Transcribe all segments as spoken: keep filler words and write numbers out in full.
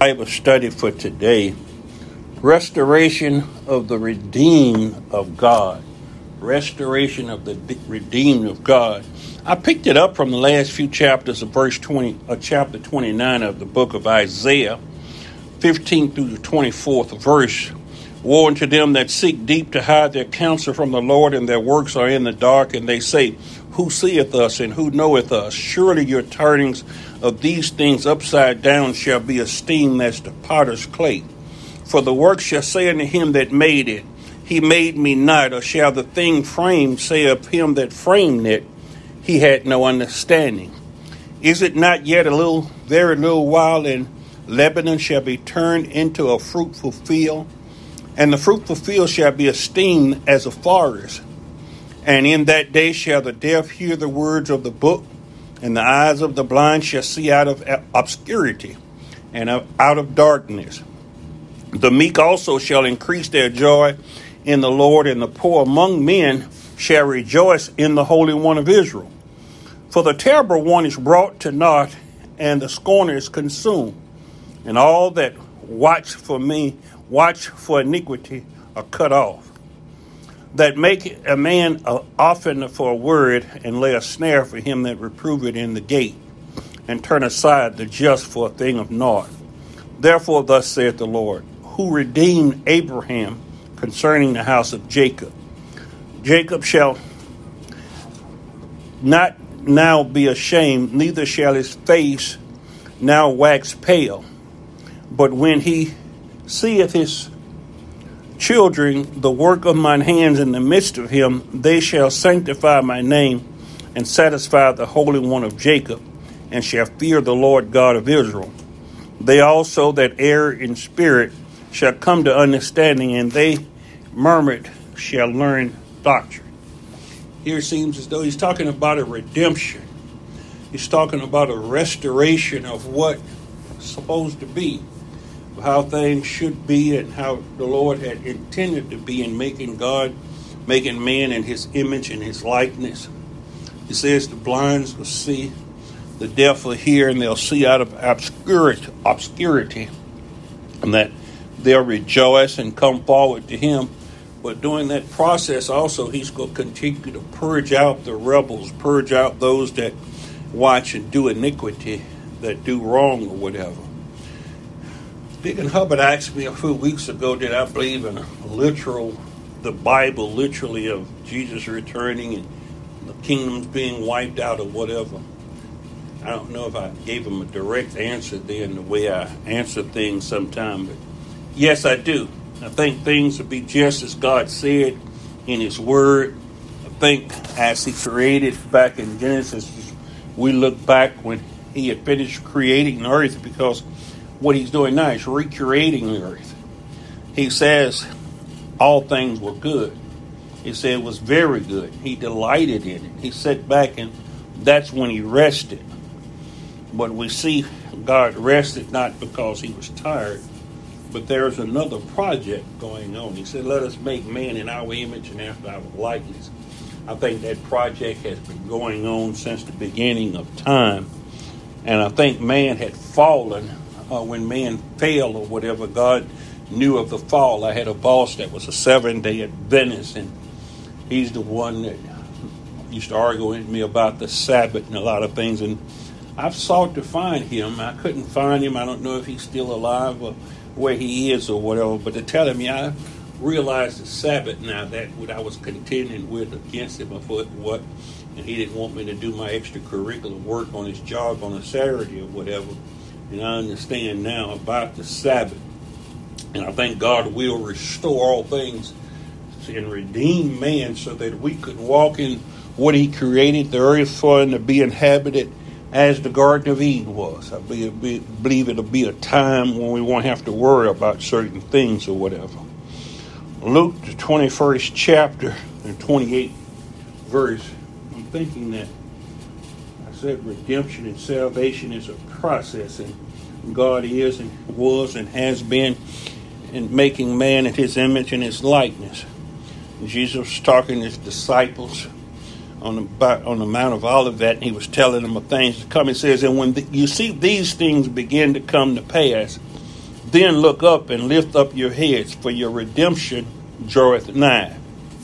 Bible study for today. Restoration of the redeemed of God. Restoration of the redeemed of God. I picked it up from the last few chapters of verse twenty, uh, chapter twenty-nine of the book of Isaiah, fifteen through the twenty-fourth verse. Woe unto them that seek deep to hide their counsel from the Lord, and their works are in the dark, and they say, Who seeth us, and who knoweth us? Surely your turnings of these things upside down shall be esteemed as the potter's clay. For the work shall say unto him that made it, He made me not, or shall the thing framed say of him that framed it, He had no understanding. Is it not yet a little, very little while, and Lebanon shall be turned into a fruitful field, and the fruitful field shall be esteemed as a forest. And in that day shall the deaf hear the words of the book, and the eyes of the blind shall see out of obscurity and out of darkness. The meek also shall increase their joy in the Lord, and the poor among men shall rejoice in the Holy One of Israel. For the terrible one is brought to naught, and the scorner is consumed. And all that watch for me, watch for iniquity, are cut off. That make a man often for a word, and lay a snare for him that reproveth in the gate, and turn aside the just for a thing of naught. Therefore thus saith the Lord, who redeemed Abraham concerning the house of Jacob. Jacob shall not now be ashamed, neither shall his face now wax pale. But when he seeth his children, the work of mine hands in the midst of him, they shall sanctify my name and satisfy the Holy One of Jacob, and shall fear the Lord God of Israel. They also that err in spirit shall come to understanding, and they murmured shall learn doctrine. Here it seems as though he's talking about a redemption. He's talking about a restoration of what it's supposed to be, how things should be, and how the Lord had intended to be in making God, making man in his image and his likeness. He says the blinds will see, the deaf will hear, and they'll see out of obscurity, obscurity, and that they'll rejoice and come forward to him. But during that process also, he's going to continue to purge out the rebels, purge out those that watch and do iniquity, that do wrong or whatever. Deacon Hubbard asked me a few weeks ago, did I believe in a literal, the Bible literally of Jesus returning and the kingdoms being wiped out or whatever. I don't know if I gave him a direct answer then, the way I answer things sometimes, but yes, I do. I think things will be just as God said in his word. I think as he created back in Genesis, we look back when he had finished creating the earth, because what he's doing now is recreating the earth. He says all things were good. He said it was very good. He delighted in it. He sat back, and that's when he rested. But we see God rested not because he was tired, but there's another project going on. He said, let us make man in our image and after our likeness. I think that project has been going on since the beginning of time. And I think man had fallen uh, when man fell or whatever. God knew of the fall. I had a boss that was a seven-day Adventist, and he's the one that used to argue with me about the Sabbath and a lot of things. And I've sought to find him. I couldn't find him. I don't know if he's still alive or where he is or whatever, but to tell him, yeah, I realized the Sabbath now, that what I was contending with against him, I thought what, and he didn't want me to do my extracurricular work on his job on a Saturday or whatever, and I understand now about the Sabbath, and I think God will restore all things and redeem man so that we could walk in what he created the earth for and to be inhabited as the Garden of Eden was. I believe it'll be a time when we won't have to worry about certain things or whatever. Luke, the twenty-first chapter and twenty-eighth verse, I'm thinking that I said redemption and salvation is a process, and God is and was and has been in making man in his image and his likeness. Jesus was talking to his disciples on the, on the Mount of Olivet, and he was telling them of things to come. He says, and when the, you see these things begin to come to pass, Then look up and lift up your heads, for your redemption draweth nigh.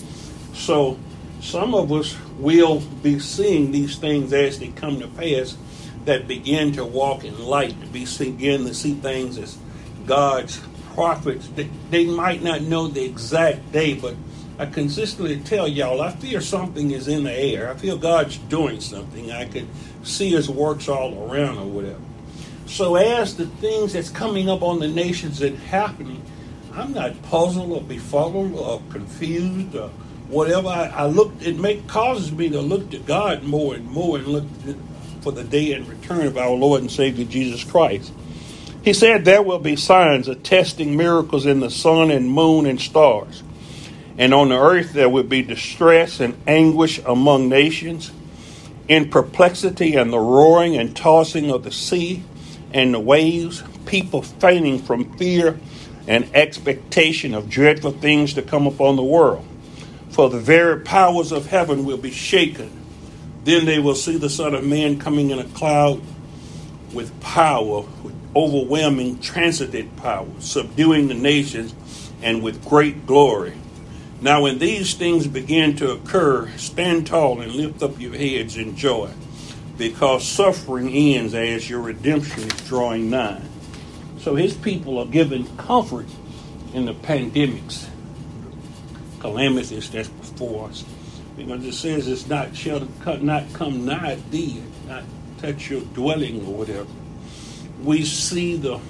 So some of us will be seeing these things as they come to pass, that begin to walk in light, to be begin to see things as God's prophets. They, they might not know the exact day, but I consistently tell y'all, I feel something is in the air. I feel God's doing something. I can see his works all around or whatever. So as the things that's coming up on the nations and happening, I'm not puzzled or befuddled or confused or whatever. I, I look, it make, causes me to look to God more and more and look for the day and return of our Lord and Savior Jesus Christ. He said there will be signs attesting miracles in the sun and moon and stars. And on the earth there will be distress and anguish among nations, in perplexity and the roaring and tossing of the sea and the waves, people fainting from fear and expectation of dreadful things to come upon the world. For the very powers of heaven will be shaken. Then they will see the Son of Man coming in a cloud with power, with overwhelming transitive power, subduing the nations and with great glory. Now when these things begin to occur, stand tall and lift up your heads in joy, because suffering ends as your redemption is drawing nigh. So his people are given comfort in the pandemics, calamities that's before us. Because it says it's not shall not come nigh thee, not touch your dwelling or whatever. We see the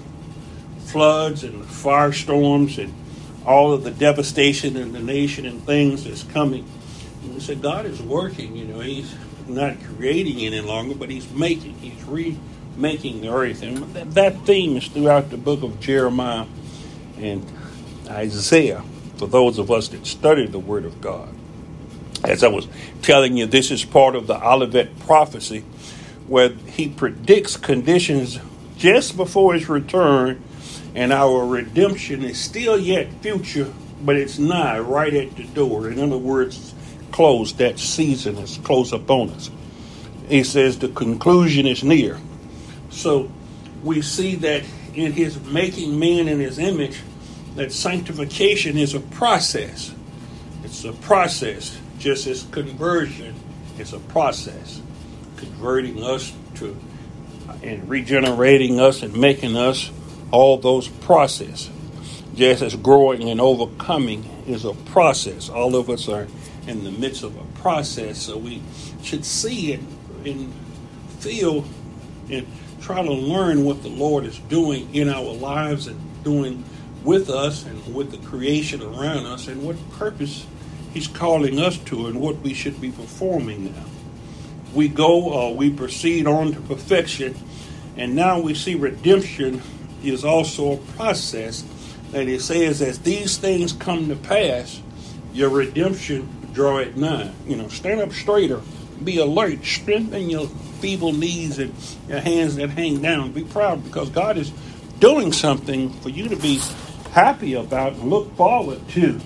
floods and the firestorms and all of the devastation in the nation and things that's coming. And we say God is working, you know, he's not creating any longer, but he's making, he's remaking the earth. And that, that theme is throughout the book of Jeremiah and Isaiah, for those of us that study the Word of God. As I was telling you, this is part of the Olivet prophecy, where he predicts conditions just before his return, and our redemption is still yet future, but it's nigh, right at the door. In other words, close. That season is close upon us. He says the conclusion is near. So we see that in his making man in his image, that sanctification is a process. It's a process. Just as conversion is a process, converting us to and regenerating us and making us, all those processes. Just as growing and overcoming is a process. All of us are in the midst of a process, so we should see it and feel and try to learn what the Lord is doing in our lives and doing with us and with the creation around us, and what purpose he's calling us to and what we should be performing now. We go, uh, we proceed on to perfection, and now we see redemption is also a process that it says as these things come to pass, your redemption draw it nigh. You know, stand up straighter, be alert, strengthen your feeble knees and your hands that hang down. Be proud, because God is doing something for you to be happy about and look forward to.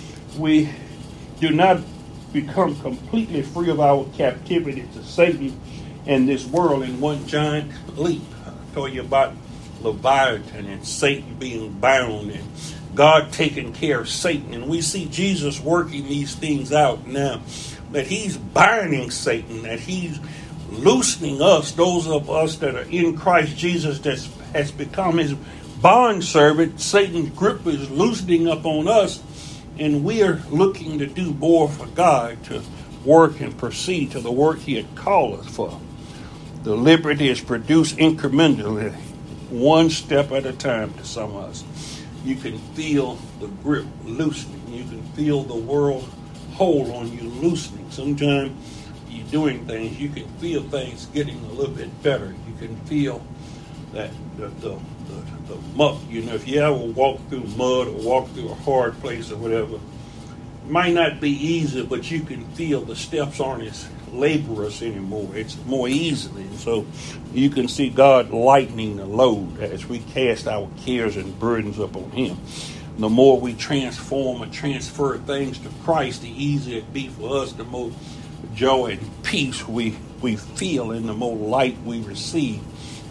We do not become completely free of our captivity to Satan and this world in one giant leap. I told you about Leviathan and Satan being bound and God taking care of Satan. And we see Jesus working these things out now, that he's binding Satan, that he's loosening us, those of us that are in Christ Jesus, that has become his bondservant. Satan's grip is loosening up on us, and we are looking to do more for God, to work and proceed to the work he had called us for. The liberty is produced incrementally, one step at a time to some of us. You can feel the grip loosening. You can feel the world hold on you loosening. Sometimes you're doing things, you can feel things getting a little bit better. You can feel that the, the, the, the muck, you know, if you ever walk through mud or walk through a hard place or whatever, it might not be easy, but you can feel the steps aren't as laborious anymore. It's more easily. And so you can see God lightening the load as we cast our cares and burdens upon him. The more we transform or transfer things to Christ, the easier it be for us, the more joy and peace we, we feel, and the more light we receive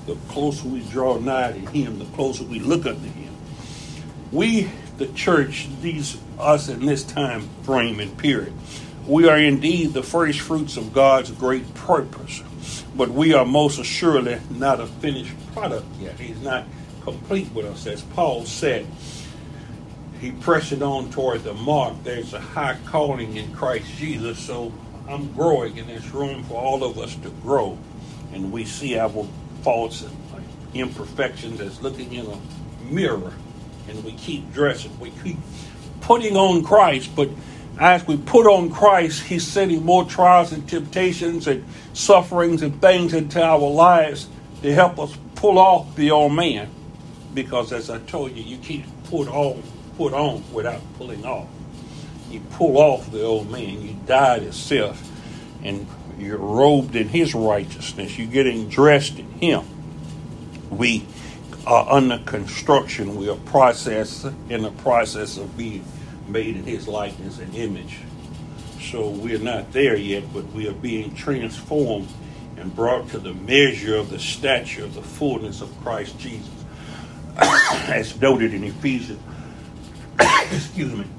the closer we draw nigh to him, the closer we look unto him. We, the church, these us in this time frame and period, we are indeed the first fruits of God's great purpose, but we are most assuredly not a finished product yet. He's not complete with us. As Paul said, he pressing on toward the mark. There's a high calling in Christ Jesus, so I'm growing, and there's room for all of us to grow. And we see our faults and imperfections as looking in a mirror, and we keep dressing. We keep putting on Christ, but as we put on Christ, he's sending more trials and temptations and sufferings and things into our lives to help us pull off the old man. Because as I told you, you can't put on, put on without pulling off. You pull off the old man. You die to self, and you're robed in his righteousness. You're getting dressed in him. We are under construction. We are processed in the process of being made in his likeness and image. So we're not there yet, but we are being transformed and brought to the measure of the stature of the fullness of Christ Jesus, as noted in Ephesians. Excuse me.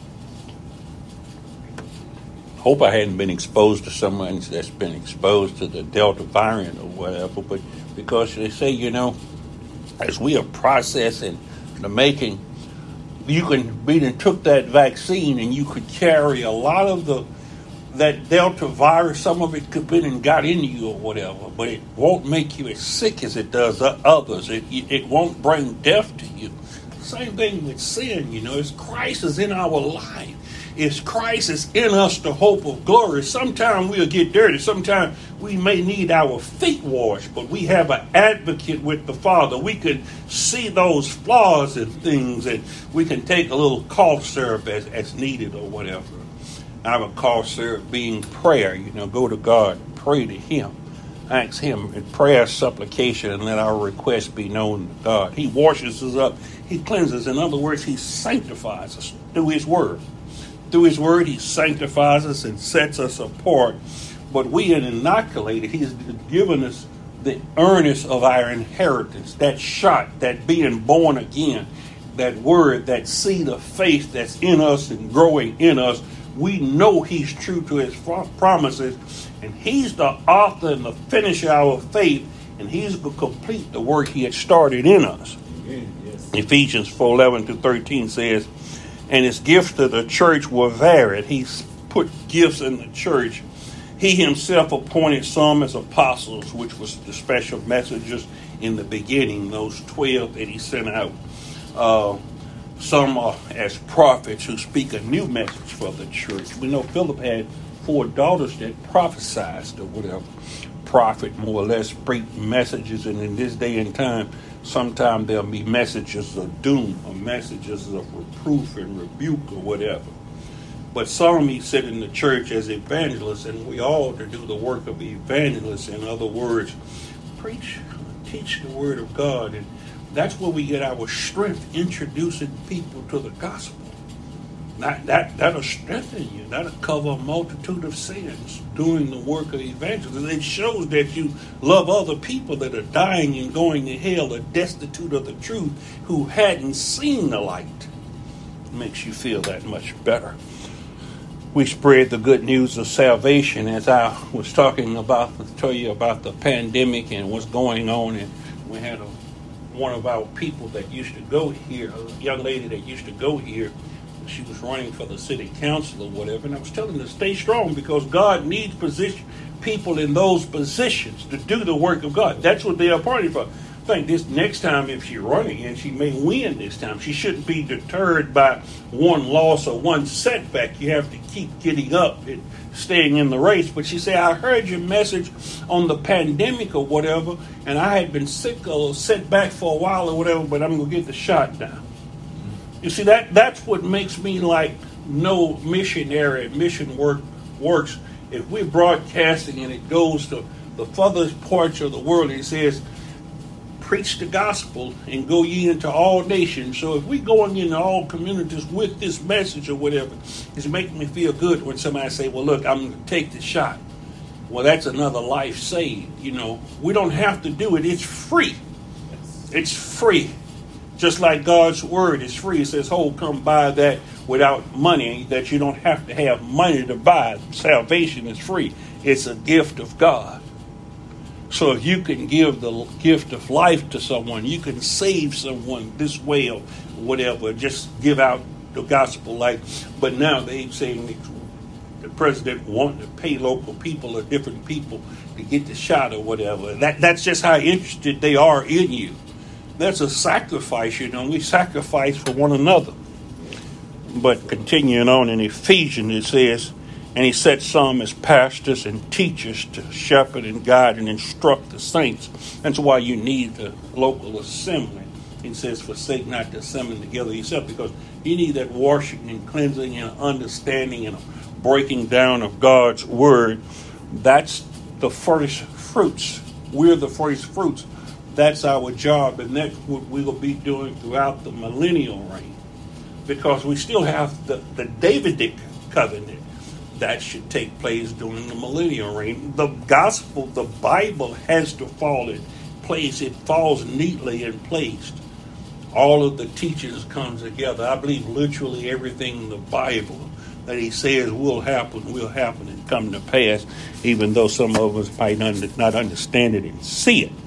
Hope I hadn't been exposed to someone that's been exposed to the Delta variant or whatever, but because they say, you know, as we are processing the making, you can be and took that vaccine and you could carry a lot of the that Delta virus. Some of it could be and got into you or whatever, but it won't make you as sick as it does others. It it won't bring death to you. Same thing with sin, you know. It's Christ is in our life. It's Christ is in us, the hope of glory. Sometimes we'll get dirty. Sometimes we may need our feet washed, but we have an advocate with the Father. We can see those flaws and things, and we can take a little cough syrup as, as needed or whatever. Our cough syrup being prayer. You know, go to God, pray to him. Ask him in prayer, supplication, and let our requests be known to God. He washes us up. He cleanses. In other words, he sanctifies us through his word. Through his word, he sanctifies us and sets us apart. But we are inoculated. He's given us the earnest of our inheritance, that shot, that being born again, that word, that seed of faith that's in us and growing in us. We know he's true to his promises, and he's the author and the finisher of our faith, and he's going to complete the work he had started in us. Yes. Ephesians four eleven through thirteen says, and his gifts to the church were varied. He's put gifts in the church. He himself appointed some as apostles, which was the special messengers in the beginning, those twelve that he sent out. Uh, some are as prophets who speak a new message for the church. We know Philip had four daughters that prophesied or whatever. Prophet, more or less, preach messages, and in this day and time, sometimes there'll be messages of doom or messages of reproof and rebuke or whatever. But some he said in the church as evangelists, and we all to do the work of evangelists. In other words, preach, teach the word of God, and that's where we get our strength, introducing people to the gospel. That, that, that'll strengthen you. That'll cover a multitude of sins doing the work of evangelism. It shows that you love other people that are dying and going to hell or destitute of the truth who hadn't seen the light. It makes you feel that much better. We spread the good news of salvation, as I was talking about, tell you about the pandemic and what's going on. And we had a, one of our people that used to go here, a young lady that used to go here. She was running for the city council or whatever, and I was telling her to stay strong because God needs position, people in those positions to do the work of God. That's what they are appointed for. I think this next time, if she's running, and she may win this time, she shouldn't be deterred by one loss or one setback. You have to keep getting up and staying in the race. But she said, I heard your message on the pandemic or whatever, and I had been sick or set back for a while or whatever, but I'm going to get the shot now. You see, that that's what makes me like no missionary mission work works. If we're broadcasting and it goes to the furthest parts of the world, it says, preach the gospel and go ye into all nations. So if we're going into all communities with this message or whatever, it's making me feel good when somebody say, well, look, I'm going to take the shot. Well, that's another life saved. You know, we don't have to do it. It's free. It's free. Just like God's word is free. It says, "Oh, come buy that without money," that you don't have to have money to buy. Salvation is free. It's a gift of God. So if you can give the gift of life to someone, you can save someone this way or whatever. Just give out the gospel. Like, but now they're saying the president wanting to pay local people or different people to get the shot or whatever. That that's just how interested they are in you. That's a sacrifice, you know. We sacrifice for one another. But continuing on in Ephesians, it says, "And he set some as pastors and teachers to shepherd and guide and instruct the saints." That's why you need the local assembly. It says, "Forsake not to assemble together yourself," because you need that washing and cleansing and understanding and breaking down of God's word. That's the first fruits. We're the first fruits. That's our job, and that's what we will be doing throughout the millennial reign, because we still have the, the Davidic covenant that should take place during the millennial reign. The gospel, the Bible, has to fall in place. It falls neatly in place. All of the teachings come together. I believe literally everything in the Bible that he says will happen, will happen and come to pass, even though some of us might not understand it and see it.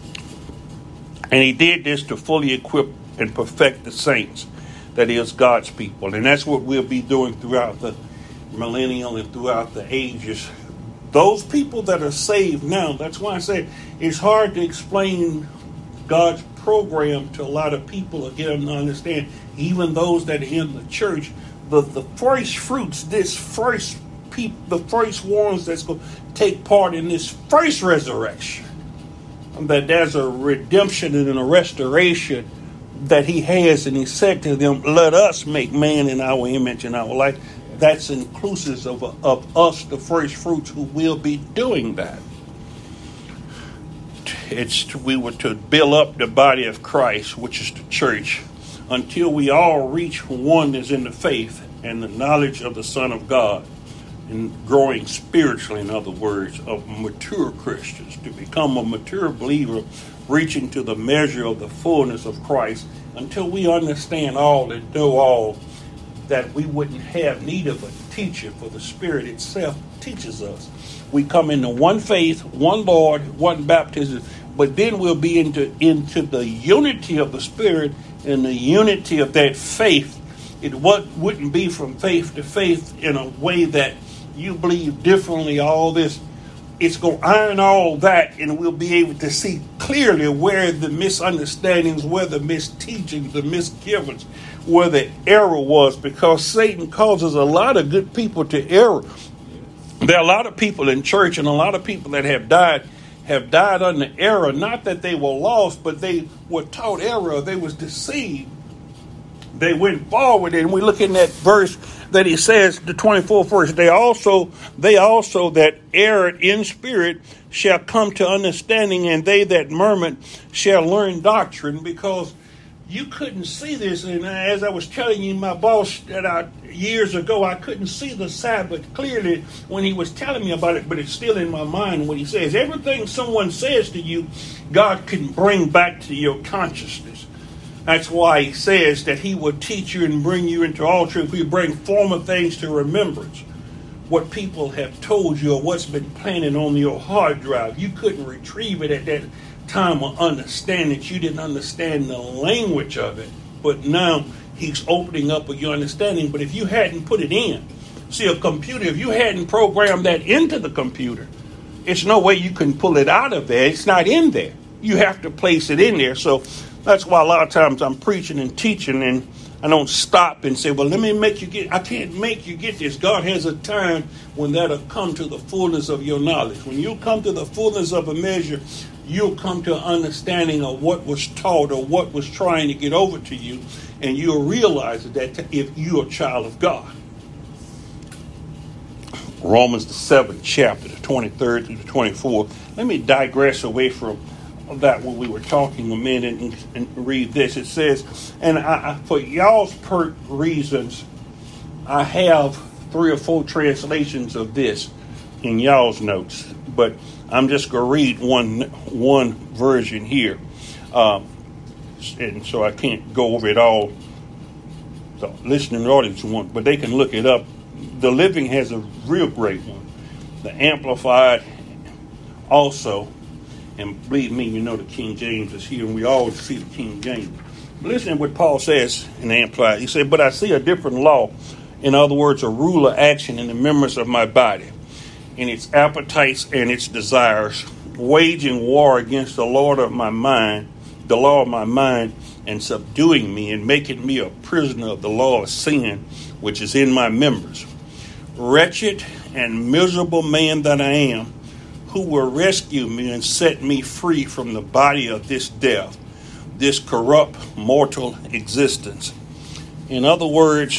And he did this to fully equip and perfect the saints, that is, God's people. And that's what we'll be doing throughout the millennial and throughout the ages. Those people that are saved now, that's why I say it's hard to explain God's program to a lot of people to get them to understand, even those that are in the church. The, the first fruits, this first people, the first ones that's going to take part in this first resurrection, that there's a redemption and a restoration that he has, and he said to them, "Let us make man in our image and our life." That's inclusive of, of us, the first fruits, who will be doing that. It's we were to build up the body of Christ, which is the church, until we all reach oneness in the faith and the knowledge of the Son of God, and growing spiritually, in other words, of mature Christians, to become a mature believer, reaching to the measure of the fullness of Christ, until we understand all and know all, that we wouldn't have need of a teacher, for the Spirit itself teaches us. We come into one faith, one Lord, one baptism, but then we'll be into, into the unity of the Spirit and the unity of that faith. It wouldn't be from faith to faith in a way that you believe differently, all this. It's going to iron all that, and we'll be able to see clearly where the misunderstandings, where the misteachings, the misgivings, where the error was, because Satan causes a lot of good people to err. There are a lot of people in church, and a lot of people that have died have died under error. Not that they were lost, but they were taught error. They was deceived. They went forward, and we look in that verse that he says, the twenty-fourth verse, they also, they also that erred in spirit shall come to understanding, and they that murmured shall learn doctrine. Because you couldn't see this, and as I was telling you, my boss that I, years ago, I couldn't see the Sabbath clearly when he was telling me about it, but it's still in my mind when he says, everything someone says to you, God can bring back to your consciousness. That's why he says that he will teach you and bring you into all truth. We bring former things to remembrance. What people have told you or what's been planted on your hard drive. You couldn't retrieve it at that time or understand it. You didn't understand the language of it. But now he's opening up your understanding. But if you hadn't put it in, see, a computer, if you hadn't programmed that into the computer, it's no way you can pull it out of there. It's not in there. You have to place it in there. So that's why a lot of times I'm preaching and teaching, and I don't stop and say, well, let me make you get, I can't make you get this. God has a time when that'll come to the fullness of your knowledge. When you come to the fullness of a measure, you'll come to an understanding of what was taught or what was trying to get over to you, and you'll realize that if you're a child of God. Romans the seventh chapter, the twenty-third through the twenty-fourth. Let me digress away from that when we were talking a minute and, and read this. It says, and I, I, for y'all's per reasons, I have three or four translations of this. in y'all's notes, but I'm just going to read one one version here. Um, and so I can't go over it all. The listening audience want, but they can look it up. The Living has a real great one. The Amplified also, and believe me, you know the King James is here, and we always see the King James. But listen to what Paul says in the Amplified. He said, "But I see a different law. In other words, a rule of action in the members of my body, in its appetites and its desires, waging war against the Lord of my mind, the law of my mind, and subduing me and making me a prisoner of the law of sin, which is in my members. Wretched and miserable man that I am, who will rescue me and set me free from the body of this death, this corrupt mortal existence?" In other words,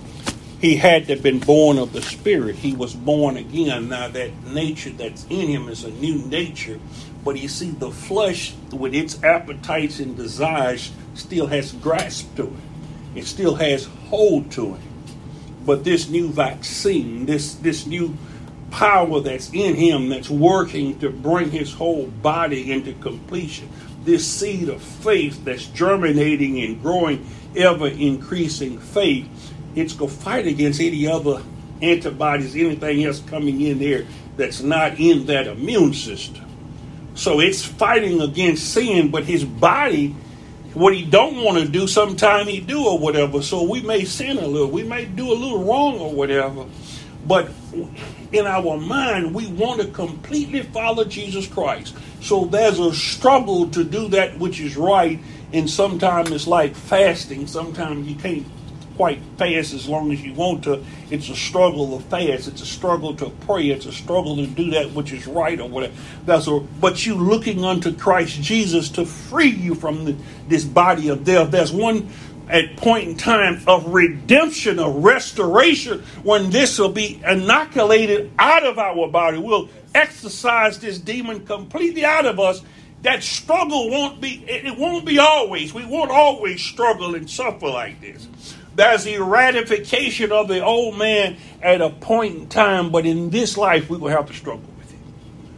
he had to have been born of the Spirit. He was born again. Now that nature that's in him is a new nature. But you see, the flesh with its appetites and desires still has grasp to it. It still has hold to it. But this new vaccine, this, this new power that's in him that's working to bring his whole body into completion, this seed of faith that's germinating and growing, ever increasing faith, it's going to fight against any other antibodies, anything else coming in there that's not in that immune system. So it's fighting against sin, but his body, what he don't want to do, sometime he do or whatever. So we may sin a little, we may do a little wrong or whatever. But in our mind, we want to completely follow Jesus Christ. So there's a struggle to do that which is right. And sometimes it's like fasting. Sometimes you can't quite fast as long as you want to. It's a struggle to fast. It's a struggle to pray. It's a struggle to do that which is right or whatever. That's a, but you looking unto Christ Jesus to free you from the, this body of death. There's one at point in time of redemption, of restoration, when this will be inoculated out of our body. We'll exorcise this demon completely out of us. That struggle won't be, it won't be always. We won't always struggle and suffer like this. There's the ratification of the old man at a point in time, but in this life, we will have to struggle with it.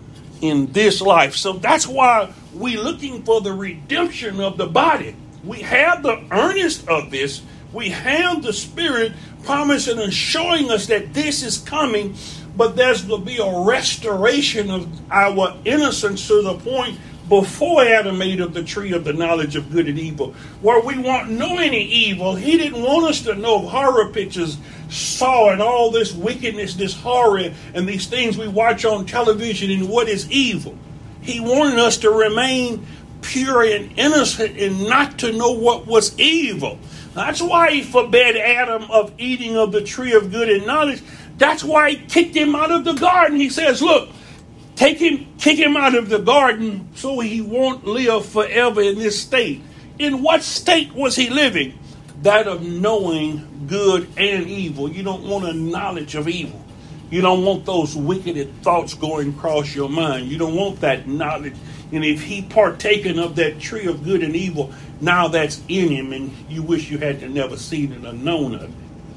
In this life. So that's why we're looking for the redemption of the body. We have the earnest of this. We have the Spirit promising and showing us that this is coming, but there's going to be a restoration of our innocence to the point before Adam ate of the tree of the knowledge of good and evil, where we won't know any evil. He didn't want us to know horror pictures, Saw, and all this wickedness, this horror, and these things we watch on television and what is evil. He wanted us to remain pure and innocent and not to know what was evil. That's why he forbade Adam of eating of the tree of good and knowledge. That's why he kicked him out of the garden. He says, look, Take him, kick him out of the garden so he won't live forever in this state. In what state was he living? That of knowing good and evil. You don't want a knowledge of evil. You don't want those wicked thoughts going across your mind. You don't want that knowledge. And if he partaken of that tree of good and evil, now that's in him, and you wish you had to never seen it or known of it.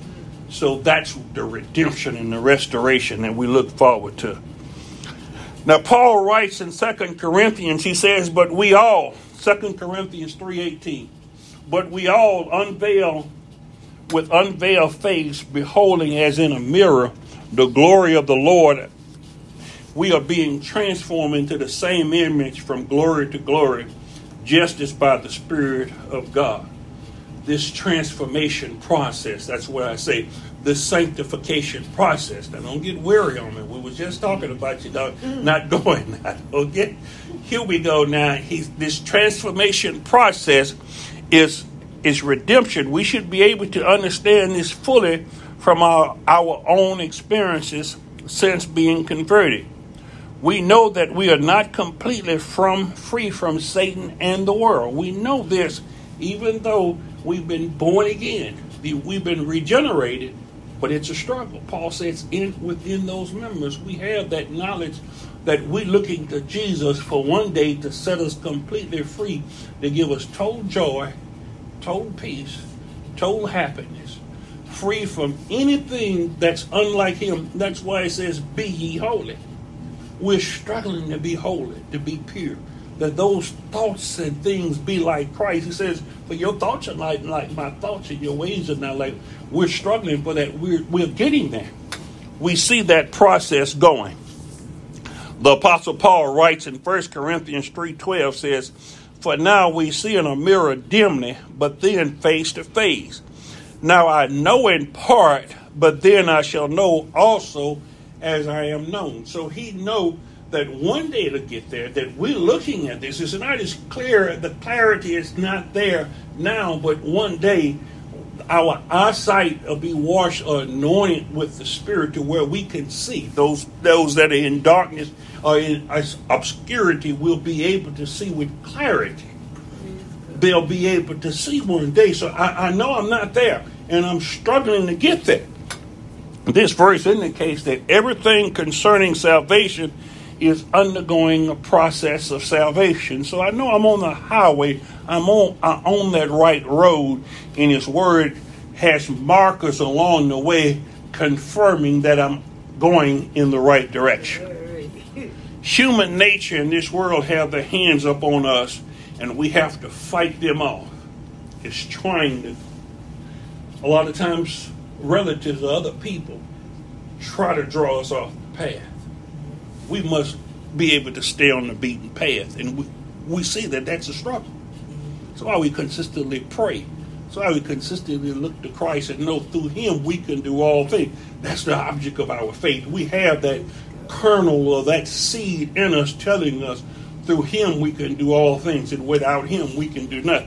So that's the redemption and the restoration that we look forward to. Now, Paul writes in Second Corinthians, he says, but we all, Second Corinthians three eighteen, but we all unveil with unveiled face, beholding as in a mirror the glory of the Lord, we are being transformed into the same image from glory to glory, just as by the Spirit of God. This transformation process, that's what I say, this sanctification process. Now, don't get weary on me. We were just talking about you know, not doing that. Okay? Here we go now. He's, this transformation process is, is redemption. We should be able to understand this fully from our, our own experiences since being converted. We know that we are not completely from free from Satan and the world. We know this even though we've been born again. We've been regenerated, but it's a struggle. Paul says in within those members, we have that knowledge that we're looking to Jesus for one day to set us completely free, to give us total joy, total peace, total happiness, free from anything that's unlike him. That's why it says, be ye holy. We're struggling to be holy, to be pure. That those thoughts and things be like Christ. He says, for your thoughts are not like my thoughts, and your ways are not like. We're struggling for that. We're, we're getting there. We see that process going. The Apostle Paul writes in First Corinthians three twelve says, for now we see in a mirror dimly, but then face to face. Now I know in part, but then I shall know also as I am known. So he know that one day it'll get there, that we're looking at this. It's not as clear, the clarity is not there now, but one day our eyesight will be washed or anointed with the Spirit to where we can see. Those those that are in darkness or in obscurity will be able to see with clarity. They'll be able to see one day. So I, I know I'm not there, and I'm struggling to get there. This verse indicates that everything concerning salvation is undergoing a process of salvation. So I know I'm on the highway. I'm on, I'm on that right road, and His Word has markers along the way confirming that I'm going in the right direction. Human nature in this world have their hands up on us, and we have to fight them off. It's trying to, a lot of times, relatives or other people try to draw us off the path. We must be able to stay on the beaten path. And we, we see that that's a struggle. That's why we consistently pray. That's why we consistently look to Christ and know through Him we can do all things. That's the object of our faith. We have that kernel or that seed in us telling us through Him we can do all things, and without Him we can do nothing.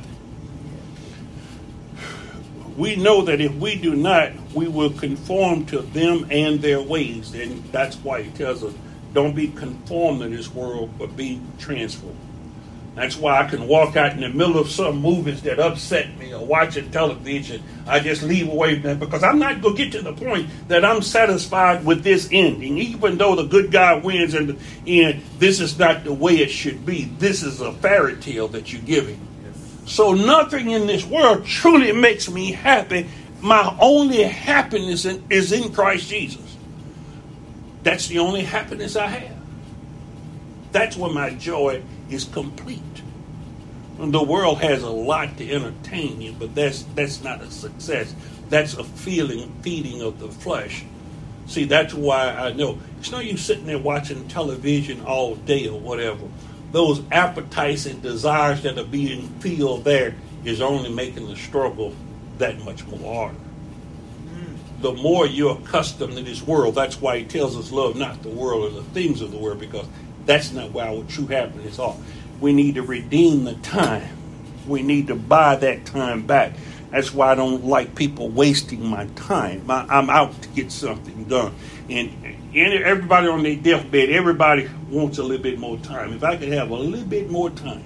We know that if we do not, we will conform to them and their ways. And that's why He tells us, don't be conformed to this world, but be transformed. That's why I can walk out in the middle of some movies that upset me or watching television. I just leave away from that because I'm not going to get to the point that I'm satisfied with this ending. Even though the good guy wins in the end, this is not the way it should be. This is a fairy tale that you're giving. So nothing in this world truly makes me happy. My only happiness in, is in Christ Jesus. That's the only happiness I have. That's where my joy is complete. And the world has a lot to entertain you, but that's that's not a success. That's a feeling, feeding of the flesh. See, that's why I know. It's no use sitting there watching television all day or whatever. Those appetites and desires that are being filled there is only making the struggle that much more harder. The more you're accustomed to this world, that's why He tells us love not the world or the things of the world, because that's not where our true happiness are. We need to redeem the time. We need to buy that time back. That's why I don't like people wasting my time. I, I'm out to get something done. And, and everybody on their deathbed, everybody wants a little bit more time. If I could have a little bit more time.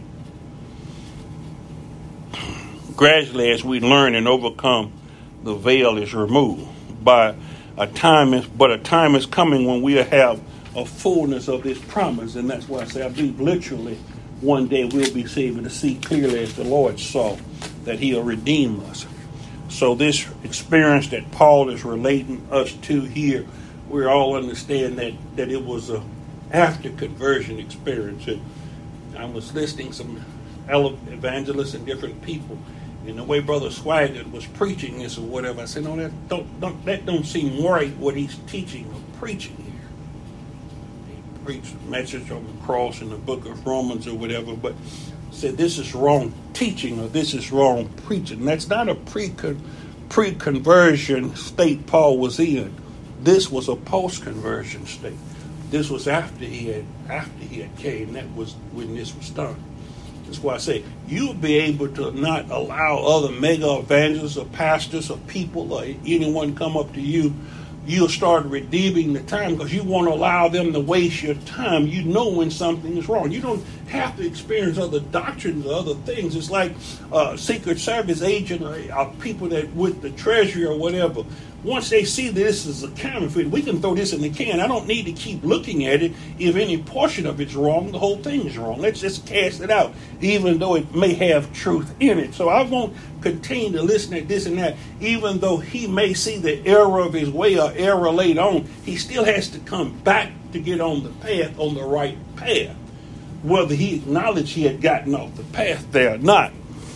Gradually, as we learn and overcome, the veil is removed. By a time is, but a time is coming when we'll have a fullness of this promise, and that's why I say I believe literally one day we'll be able to see clearly as the Lord saw that He'll redeem us. So this experience that Paul is relating us to here, we all understand that that it was a after conversion experience. And I was listening to some evangelists and different people. And the way Brother Swaggart was preaching this or whatever, I said, no, that don't, don't that don't seem right what he's teaching or preaching here. He preached a message on the cross in the book of Romans or whatever, but said this is wrong teaching or this is wrong preaching. That's not a pre pre-conversion state Paul was in. This was a post-conversion state. This was after he had after he had came. That was when this was done. That's why I say you'll be able to not allow other mega evangelists or pastors or people or anyone come up to you. You'll start redeeming the time because you won't allow them to waste your time. You know when something is wrong. You don't have to experience other doctrines or other things. It's like a Secret Service agent or, or people that with the treasury or whatever. once they see this is a counterfeit, we can throw this in the can. I don't need to keep looking at it. If any portion of it's wrong, the whole thing is wrong. Let's just cast it out, even though it may have truth in it. So I won't continue to listen at this and that. Even though he may see the error of his way or error later on, he still has to come back to get on the path, on the right path, whether he acknowledged he had gotten off the path there or not.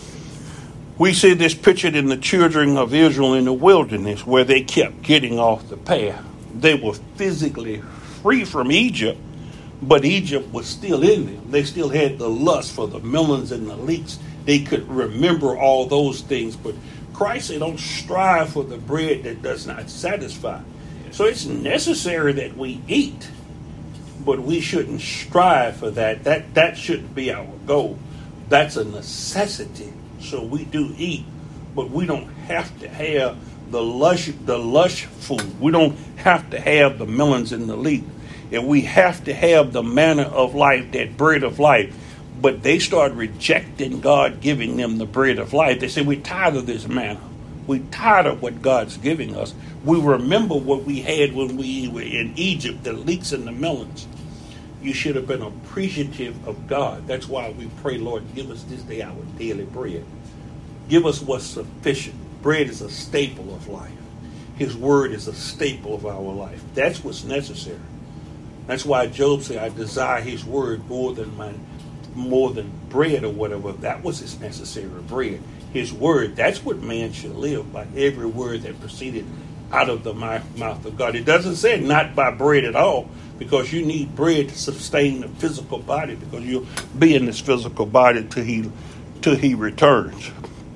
We see this pictured in the children of Israel in the wilderness, where they kept getting off the path. They were physically free from Egypt, but Egypt was still in them. They still had the lust for the melons and the leeks. They could remember all those things. But Christ said, don't strive for the bread that does not satisfy. So it's necessary that we eat, but we shouldn't strive for that. That, that shouldn't be our goal. That's a necessity. So we do eat, but we don't have to have the lush, the lush food. We don't have to have the melons and the leek. And we have to have the manna of life, that bread of life. But they start rejecting God giving them the bread of life. They say, we're tired of this manna. We're tired of what God's giving us. We remember what we had when we were in Egypt, the leeks and the melons. You should have been appreciative of God. That's why we pray, Lord, give us this day our daily bread. Give us what's sufficient. Bread is a staple of life. His word is a staple of our life. That's what's necessary. That's why Job said, I desire his word more than my, more than bread or whatever. That was his necessary bread. His word, that's what man should live by, every word that proceeded out of the mouth of God. It doesn't say not by bread at all, because you need bread to sustain the physical body, because you'll be in this physical body till he, till he returns.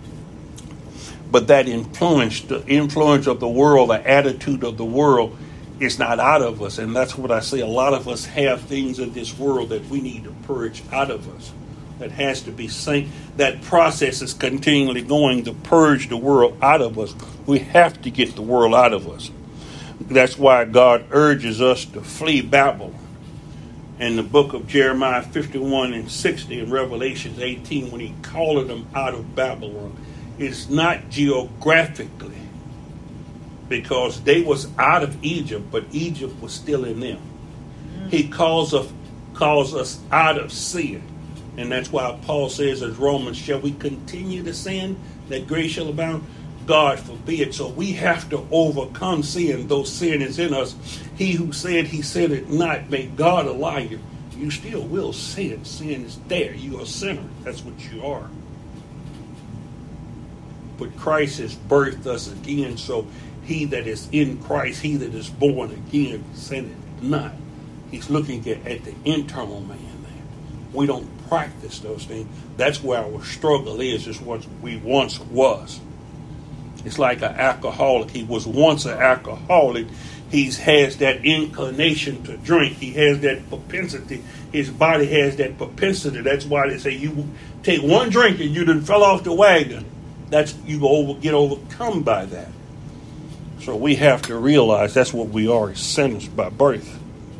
But that influence, the influence of the world, the attitude of the world is not out of us. And that's what I say. A lot of us have things in this world that we need to purge out of us. That has to be seen. That process is continually going to purge the world out of us. We have to get the world out of us. That's why God urges us to flee Babylon. In the book of Jeremiah fifty-one and sixty and Revelation eighteen, when he called them out of Babylon, it's not geographically, because they was out of Egypt, but Egypt was still in them. He calls us, calls us out of sin. And that's why Paul says as Romans, shall we continue to sin that grace shall abound? God forbid. So we have to overcome sin, though sin is in us. He who said he said it not, make God a liar. You still will sin. Sin is there. You are a sinner. That's what you are. But Christ has birthed us again, so he that is in Christ, he that is born again, sinneth not. He's looking at, at the internal man there. We don't practice those things. That's where our struggle is, is what we once was. It's like an alcoholic. He was once an alcoholic. He has that inclination to drink. He has that propensity. His body has that propensity. That's why they say you take one drink and you done fell off the wagon. That's you over, get overcome by that. So we have to realize that's what we are, as sinners by birth.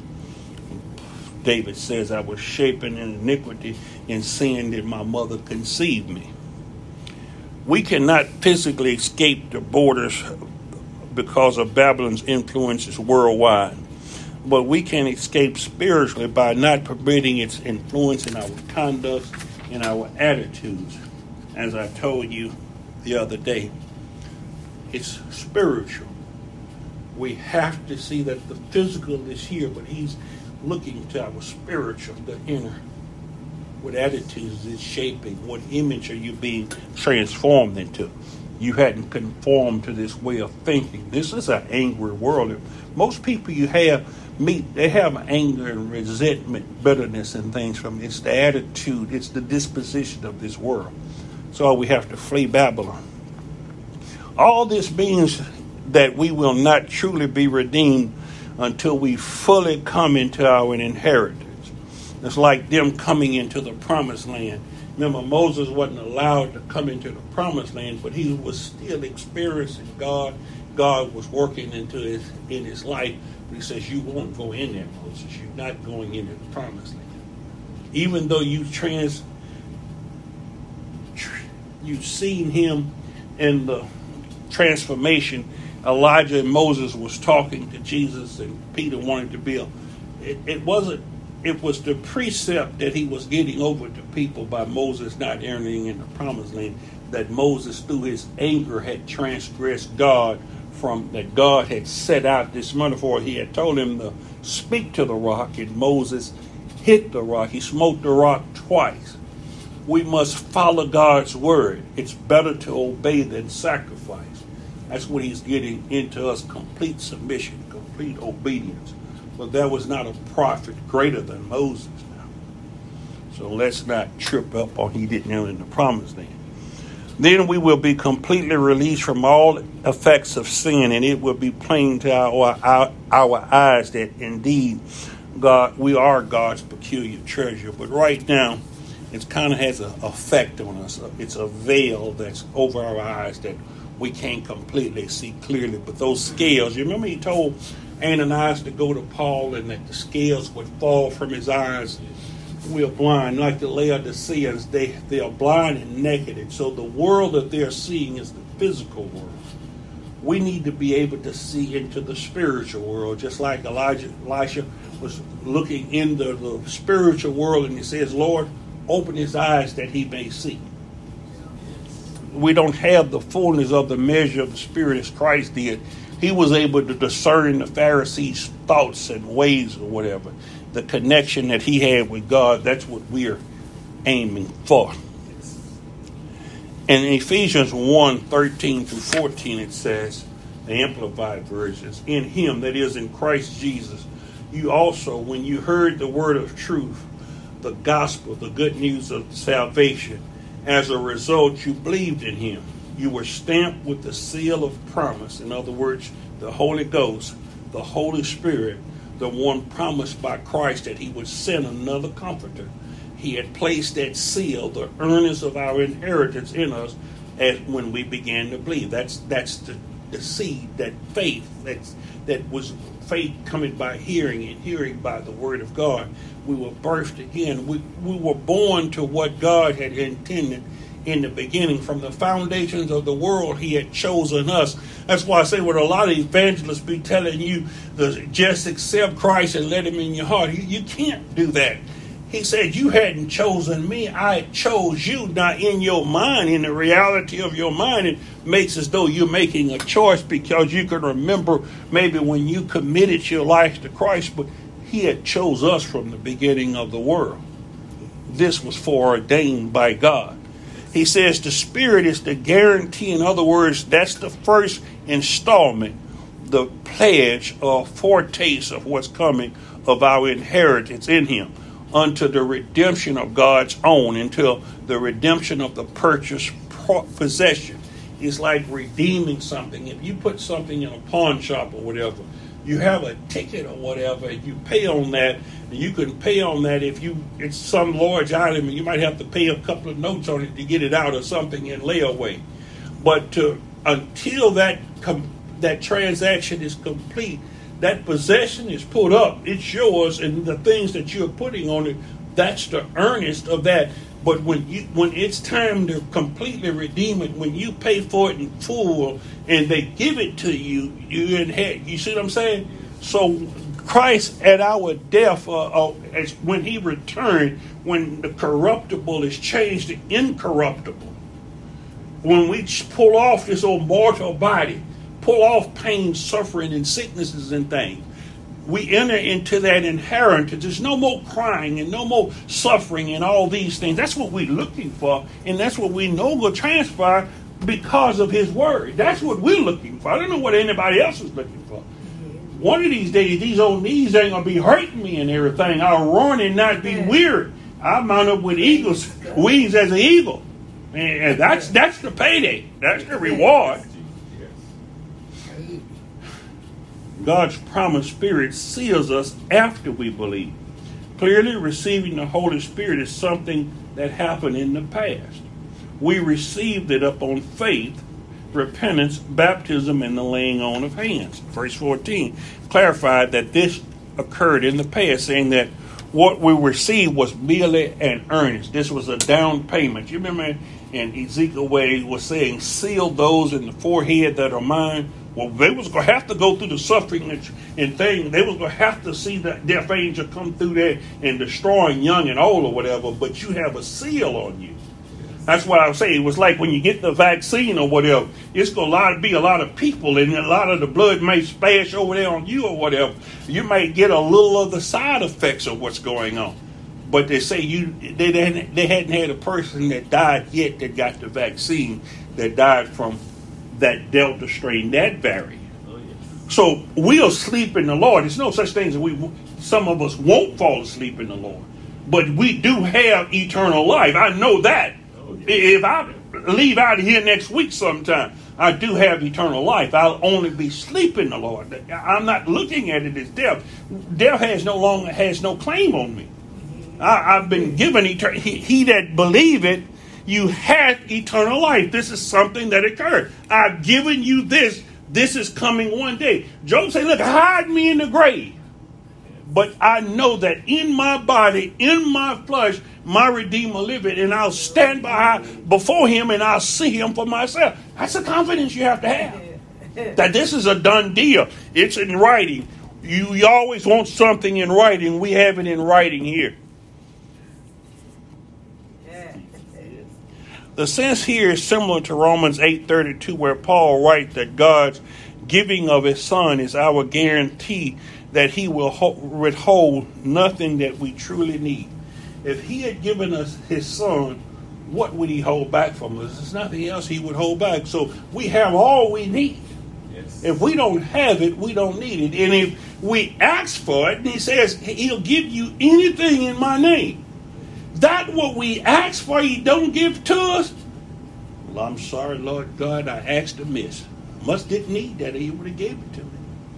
David says, I was shapen in iniquity, in sin did my mother conceive me. We cannot physically escape the borders because of Babylon's influences worldwide. But we can escape spiritually by not permitting its influence in our conduct and our attitudes. As I told you the other day, it's spiritual. We have to see that the physical is here, but he's looking to our spiritual, the inner. What attitudes is shaping? What image are you being transformed into? You hadn't conformed to this way of thinking. This is an angry world. Most people you have meet, they have anger and resentment, bitterness and things from it. It's the attitude, it's the disposition of this world. So we have to flee Babylon. All this means that we will not truly be redeemed until we fully come into our inheritance. It's like them coming into the promised land. Remember, Moses wasn't allowed to come into the promised land, but he was still experiencing God. God was working into his in his life. But he says, you won't go in there, Moses. You're not going into the promised land. Even though you trans, you've seen him in the transformation Elijah and Moses was talking to Jesus and Peter wanted to build. It, it wasn't, it was the precept that he was getting over to people by Moses not entering in the promised land, that Moses through his anger had transgressed God, from that God had set out this metaphor. He had told him to speak to the rock, and Moses hit the rock. He smote the rock twice. We must follow God's word. It's better to obey than sacrifice. That's what he's getting into us, complete submission, complete obedience. But there was not a prophet greater than Moses now. So let's not trip up on he didn't enter in the promised land. Then we will be completely released from all effects of sin, and it will be plain to our, our, our eyes that indeed God, we are God's peculiar treasure. But right now, it kind of has an effect on us. It's a veil that's over our eyes that we can't completely see clearly. But those scales, you remember he told Ananias to go to Paul and that the scales would fall from his eyes. We are blind, like the Laodiceans. They, they are blind and naked. And so the world that they're seeing is the physical world. We need to be able to see into the spiritual world, just like Elijah, Elisha was looking into the spiritual world, and he says, Lord, open his eyes that he may see. We don't have the fullness of the measure of the Spirit as Christ did. He was able to discern the Pharisees' thoughts and ways or whatever. The connection that he had with God, that's what we're aiming for. In Ephesians one, thirteen through fourteen, it says, the Amplified Versions, in him, that is in Christ Jesus, you also, when you heard the word of truth, the gospel, the good news of salvation, as a result, you believed in him. You were stamped with the seal of promise. In other words, the Holy Ghost, the Holy Spirit, the one promised by Christ that he would send another comforter. He had placed that seal, the earnest of our inheritance in us, as when we began to believe. That's that's the, the seed, that faith, that's, that was faith coming by hearing and hearing by the word of God. We were birthed again. We, we were born to what God had intended in the beginning. From the foundations of the world, he had chosen us. That's why I say what a lot of evangelists be telling you, the, just accept Christ and let him in your heart. You, you can't do that. He said, you hadn't chosen me, I chose you. Now in your mind, in the reality of your mind, it makes as though you're making a choice because you can remember maybe when you committed your life to Christ, but he had chose us from the beginning of the world. This was foreordained by God. He says the Spirit is the guarantee. In other words, that's the first installment, the pledge or foretaste of what's coming of our inheritance in him, unto the redemption of God's own, until the redemption of the purchased possession. It's like redeeming something. If you put something in a pawn shop or whatever, you have a ticket or whatever, and you pay on that, and you can pay on that if you it's some large item, and you might have to pay a couple of notes on it to get it out or something in layaway. But to, until that com, that transaction is complete, that possession is put up, it's yours, and the things that you're putting on it, that's the earnest of that. But when you when it's time to completely redeem it, when you pay for it in full and they give it to you, you inherit. You see what I'm saying? So Christ at our death, uh, uh, as when he returned, when the corruptible is changed to incorruptible, when we pull off this old mortal body, pull off pain, suffering, and sicknesses and things, we enter into that inheritance. There's no more crying and no more suffering and all these things. That's what we're looking for, and that's what we know will transpire because of his word. That's what we're looking for. I don't know what anybody else is looking for. One of these days, these old knees ain't going to be hurting me and everything. I'll run and not be weary. I'll mount up with eagles' wings as an eagle. And that's, that's the payday. That's the reward. God's promised Spirit seals us after we believe. Clearly, receiving the Holy Spirit is something that happened in the past. We received it upon faith, repentance, baptism, and the laying on of hands. Verse fourteen clarified that this occurred in the past, saying that what we received was merely an earnest. This was a down payment. You remember in Ezekiel where he was saying, seal those in the forehead that are mine. Well, they was going to have to go through the suffering and, and thing. They was going to have to see that death angel come through there and destroying young and old or whatever. But you have a seal on you. That's what I was saying. It was like when you get the vaccine or whatever, it's going to be a lot of people, and a lot of the blood may splash over there on you or whatever. You may get a little of the side effects of what's going on. But they say you they hadn't, they hadn't had a person that died yet that got the vaccine that died from that Delta strain, that variant. Oh, yes. So we'll sleep in the Lord. There's no such thing as we. Some of us won't fall asleep in the Lord, but we do have eternal life. I know that. Oh, yes. If I leave out of here next week sometime, I do have eternal life. I'll only be sleeping in the Lord. I'm not looking at it as death. Death has no longer has no claim on me. I, I've been given eternal. He, he that believe it, you have eternal life. This is something that occurred. I've given you this. This is coming one day. Job said, look, hide me in the grave. But I know that in my body, in my flesh, my Redeemer liveth, and I'll stand by before him and I'll see him for myself. That's the confidence you have to have. That this is a done deal. It's in writing. You, you always want something in writing. We have it in writing here. The sense here is similar to Romans eight thirty-two, where Paul writes that God's giving of his son is our guarantee that he will ho- withhold nothing that we truly need. If he had given us his son, what would he hold back from us? There's nothing else he would hold back. So we have all we need. Yes. If we don't have it, we don't need it. And if we ask for it, and he says he'll give you anything in my name. That what we ask for, he don't give to us. Well, I'm sorry, Lord God, I asked amiss. Must didn't need that, or he would have gave it to me.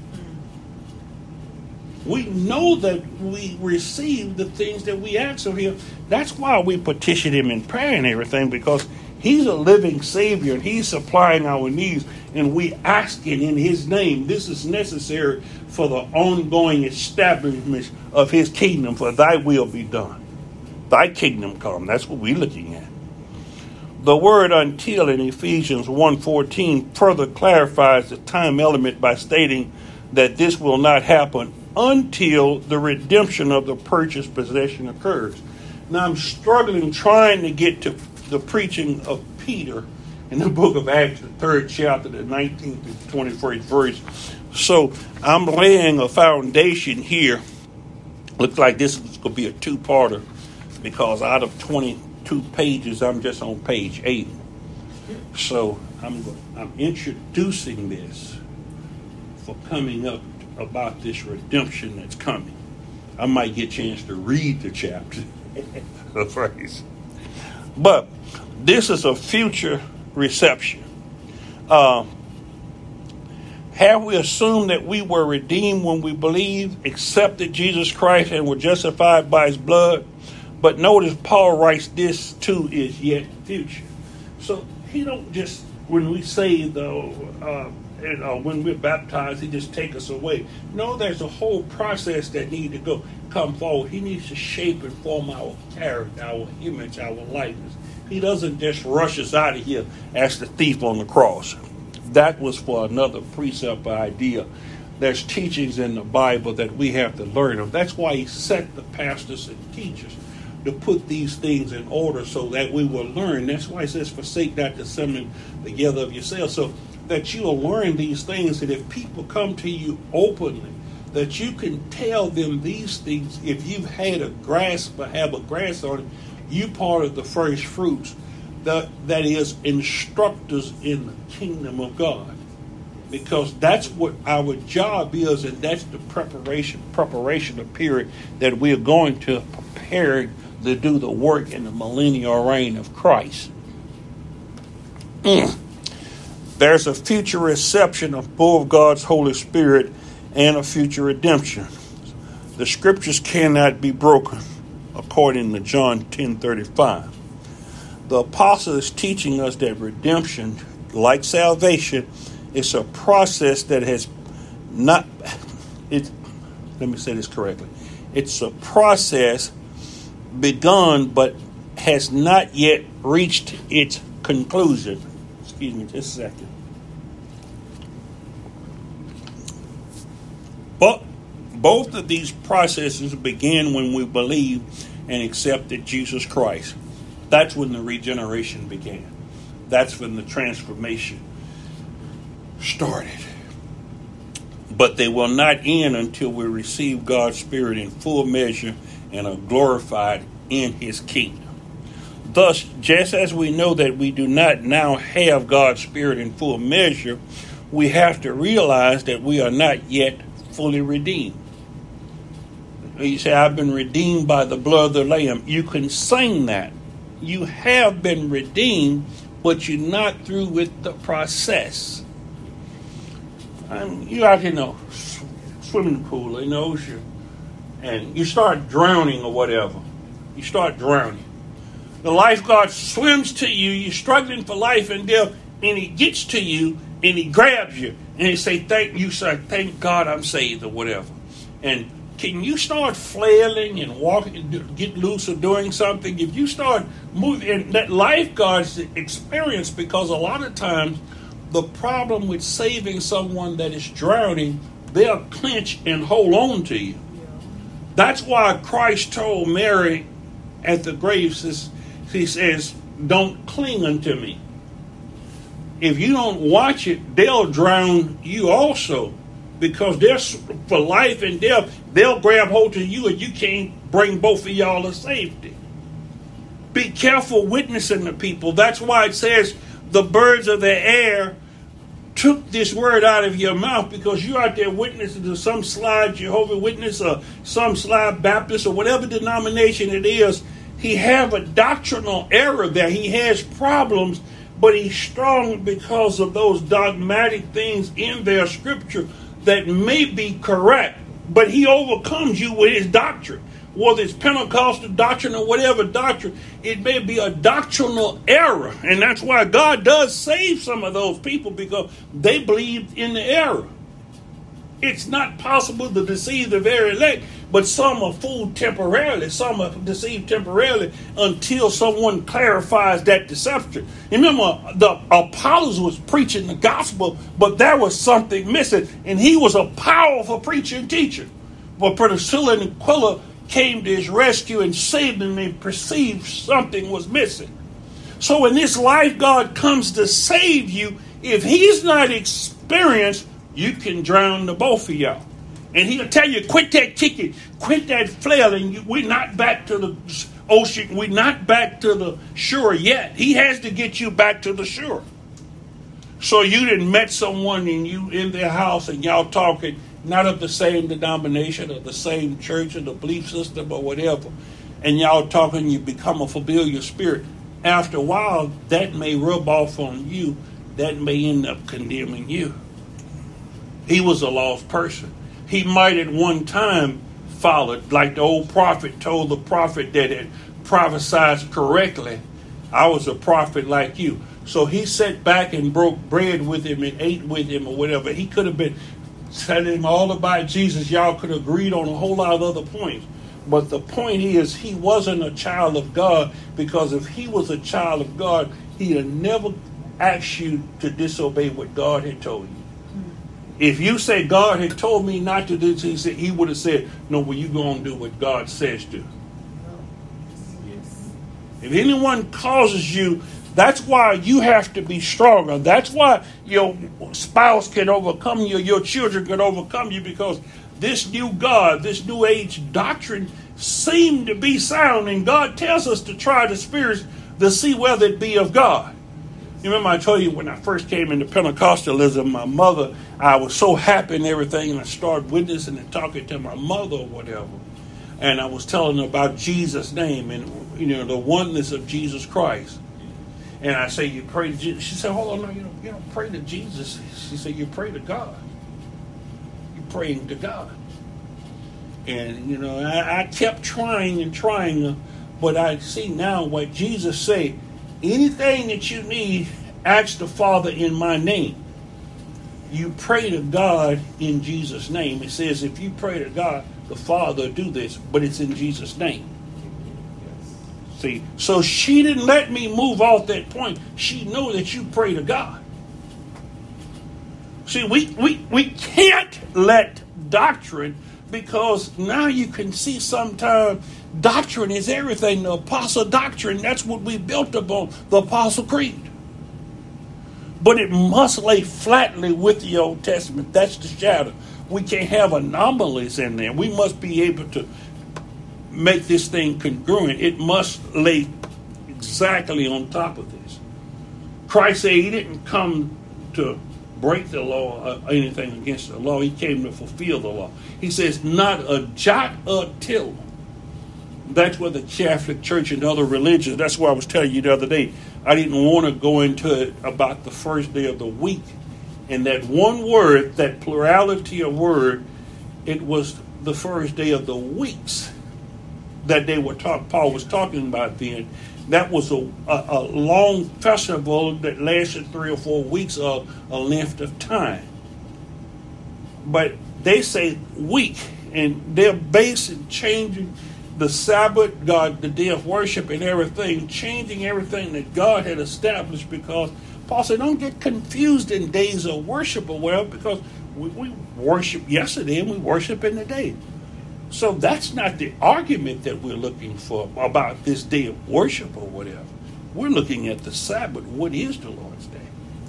We know that we receive the things that we ask of him. That's why we petition him in prayer and everything, because he's a living Savior and he's supplying our needs, and we asking in his name. This is necessary for the ongoing establishment of his kingdom, for thy will be done. Thy kingdom come. That's what we're looking at. The word until in Ephesians one fourteen further clarifies the time element by stating that this will not happen until the redemption of the purchased possession occurs. Now I'm struggling trying to get to the preaching of Peter in the book of Acts, the third chapter, the nineteenth to twenty-first verse. So I'm laying a foundation here. Looks like this is going to be a two-parter, because out of twenty-two pages, I'm just on page eight. So I'm I'm introducing this for coming up about this redemption that's coming. I might get a chance to read the chapter, the phrase. But this is a future reception. Uh, have we assumed that we were redeemed when we believed, accepted Jesus Christ, and were justified by his blood? But notice Paul writes this too is yet future. So he don't just, when we say though, uh, you know, when we're baptized, he just take us away. No, there's a whole process that needs to go come forward. He needs to shape and form our character, our image, our likeness. He doesn't just rush us out of here as the thief on the cross. That was for another precept idea. There's teachings in the Bible that we have to learn of. That's why he set the pastors and teachers to put these things in order so that we will learn. That's why it says, forsake not the assembling together of yourselves. So that you will learn these things, that if people come to you openly, that you can tell them these things. If you've had a grasp or have a grasp on it, you part of the first fruits, that, that is instructors in the kingdom of God. Because that's what our job is, and that's the preparation, preparation of period that we are going to prepare to do the work in the millennial reign of Christ. Mm. There's a future reception of both God's Holy Spirit and a future redemption. The scriptures cannot be broken, according to John ten thirty-five. The apostle is teaching us that redemption, like salvation, is a process that has not, it, let me say this correctly. It's a process begun but has not yet reached its conclusion. Excuse me just a second. But both of these processes began when we believed and accepted Jesus Christ. That's when the regeneration began. That's when the transformation started. But they will not end until we receive God's Spirit in full measure and are glorified in His kingdom. Thus, just as we know that we do not now have God's Spirit in full measure, we have to realize that we are not yet fully redeemed. You say, I've been redeemed by the blood of the Lamb. You can sing that. You have been redeemed, but you're not through with the process. Um, you're out in a swimming pool in the ocean, and you start drowning or whatever. You start drowning. The lifeguard swims to you. You're struggling for life and death, and he gets to you, and he grabs you, and he say, "Thank you, sir. Thank God I'm saved," or whatever. And can you start flailing and walking, get loose or doing something? If you start moving, and that lifeguard's experience, because a lot of times the problem with saving someone that is drowning, they'll clench and hold on to you. That's why Christ told Mary at the grave, he says, don't cling unto me. If you don't watch it, they'll drown you also. Because they're for life and death, they'll grab hold of you and you can't bring both of y'all to safety. Be careful witnessing to people. That's why it says the birds of the air took this word out of your mouth, because you're out there witnessing to some sly Jehovah's Witness or some sly Baptist or whatever denomination it is. He have a doctrinal error there. He has problems, but he's strong because of those dogmatic things in their scripture that may be correct, but he overcomes you with his doctrine. Whether it's Pentecostal doctrine or whatever doctrine, it may be a doctrinal error. And that's why God does save some of those people, because they believed in the error. It's not possible to deceive the very elect, but some are fooled temporarily. Some are deceived temporarily until someone clarifies that deception. Remember, the Apollos was preaching the gospel, but there was something missing, and he was a powerful preacher and teacher. But Priscilla and Aquila came to his rescue and saved him, and they perceived something was missing. So in this life, God comes to save you. If he's not experienced, you can drown the both of y'all. And he'll tell you, quit that kicking, quit that flailing. We're not back to the ocean. We're not back to the shore yet. He has to get you back to the shore. So you done met someone and you in their house and y'all talking, not of the same denomination or the same church or the belief system or whatever. And y'all talking, you become a familiar spirit. After a while, that may rub off on you. That may end up condemning you. He was a lost person. He might at one time followed, like the old prophet told the prophet that had prophesied correctly, I was a prophet like you. So he sat back and broke bread with him and ate with him or whatever. He could have been telling him all about Jesus. Y'all could have agreed on a whole lot of other points. But the point is, he wasn't a child of God, because if he was a child of God, he'd have never asked you to disobey what God had told you. If you say God had told me not to do this, he would have said, no, well, you go and do what God says do. Yes. If anyone causes you, that's why you have to be stronger. That's why your spouse can overcome you, your children can overcome you, because this new God, this new age doctrine seemed to be sound, and God tells us to try the spirits to see whether it be of God. You remember I told you when I first came into Pentecostalism, my mother, I was so happy and everything, and I started witnessing and talking to my mother or whatever. And I was telling her about Jesus' name and, you know, the oneness of Jesus Christ. And I say, you pray to Jesus. She said, hold on, no, you don't, you don't pray to Jesus. She said, you pray to God. You're praying to God. And, you know, I, I kept trying and trying, but I see now what Jesus said. Anything that you need, ask the Father in my name. You pray to God in Jesus' name. It says if you pray to God, the Father do this, but it's in Jesus' name. See, so she didn't let me move off that point. She knew that you pray to God. See, we, we, we can't let doctrine, because now you can see sometimes doctrine is everything. The apostle doctrine, that's what we built upon, the Apostle Creed. But it must lay flatly with the Old Testament. That's the shadow. We can't have anomalies in there. We must be able to make this thing congruent. It must lay exactly on top of this. Christ said he didn't come to break the law or anything against the law. He came to fulfill the law. He says, not a jot or tittle. That's where the Catholic Church and other religions, that's why I was telling you the other day, I didn't want to go into it about the first day of the week. And that one word, that plurality of word, it was the first day of the weeks that they were talk, Paul was talking about then. That was a, a, a long festival that lasted three or four weeks of a length of time. But they say week, and they're basing, changing the Sabbath, God, the day of worship and everything, changing everything that God had established, because Paul said, don't get confused in days of worship or whatever, because we, we worship yesterday and we worship in the day. So that's not the argument that we're looking for about this day of worship or whatever. We're looking at the Sabbath. What is the Lord's day?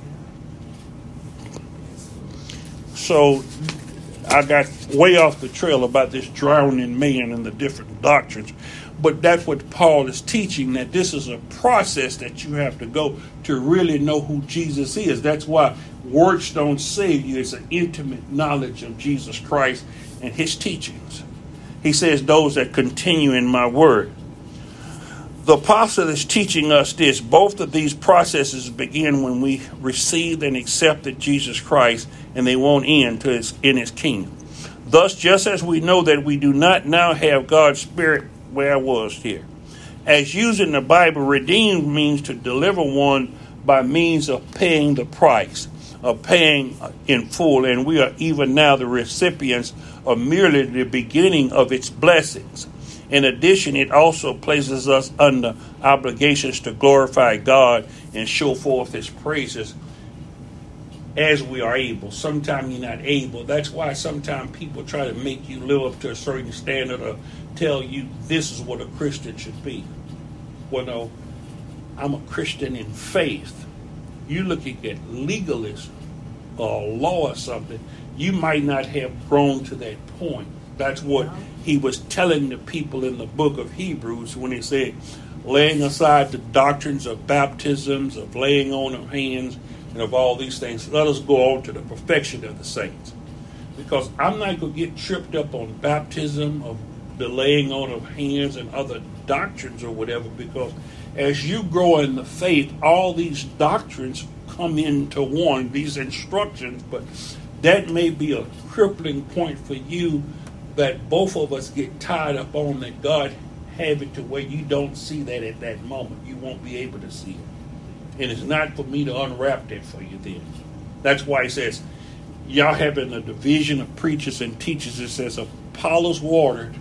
So I got way off the trail about this drowning man and the different doctrines. But that's what Paul is teaching, that this is a process that you have to go to really know who Jesus is. That's why works don't save you. It's an intimate knowledge of Jesus Christ and his teachings. He says, those that continue in my word. The apostle is teaching us this. Both of these processes begin when we received and accepted Jesus Christ, and they won't end to his, in his kingdom. Thus, just as we know that we do not now have God's Spirit where I was here. As using the Bible, redeemed means to deliver one by means of paying the price, of paying in full, and we are even now the recipients of merely the beginning of its blessings. In addition, it also places us under obligations to glorify God and show forth his praises as we are able. Sometimes you're not able. That's why sometimes people try to make you live up to a certain standard or tell you this is what a Christian should be. Well, no, I'm a Christian in faith. You're looking at legalism or law or something. You might not have grown to that point. That's what he was telling the people in the book of Hebrews when he said, laying aside the doctrines of baptisms, of laying on of hands, and of all these things, let us go on to the perfection of the saints. Because I'm not going to get tripped up on baptism, of the laying on of hands and other doctrines or whatever, because as you grow in the faith, all these doctrines come into one, these instructions, but that may be a crippling point for you, that both of us get tied up on, that God have it to where you don't see that at that moment. You won't be able to see it. And it's not for me to unwrap that for you then. That's why he says, y'all having a division of preachers and teachers. It says Apollos watered,